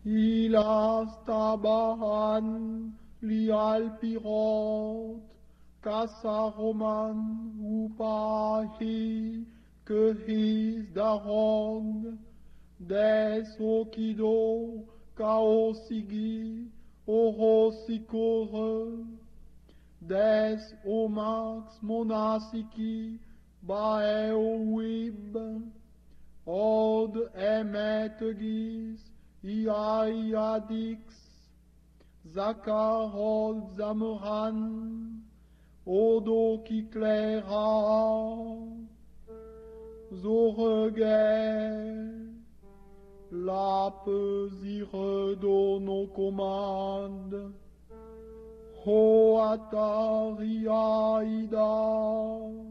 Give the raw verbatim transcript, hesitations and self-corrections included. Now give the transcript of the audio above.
Ilas tabahan lial pirot, kasaroman upahi kehis darong, des okido kaosigi orosikore, des omax monasiki baeowib, od emetgis iaiadix, zakarol zamoran, odo kiklera, zoreguer, la pesire do nos commandes, ho ataria ida,